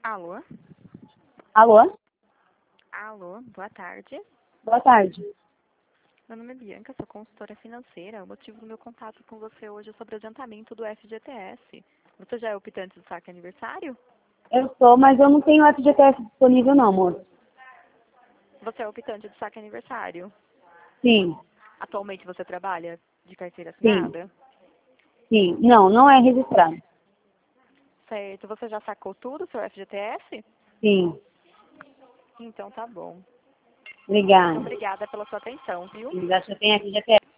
Alô? Alô? Alô, boa tarde. Boa tarde. Meu nome é Bianca, sou consultora financeira. O motivo do meu contato com você hoje é sobre o adiantamento do FGTS. Você já é optante do saque aniversário? Eu sou, mas eu não tenho FGTS disponível não, moço. Você é optante do saque aniversário? Sim, Atualmente você trabalha de carteira sim, assinada? sim. Não, não é registrado. Certo. Você já sacou tudo, seu FGTS? Sim, Então tá bom. Muito obrigada. obrigada pela sua atenção, viu? Eles acham que tem FGTS.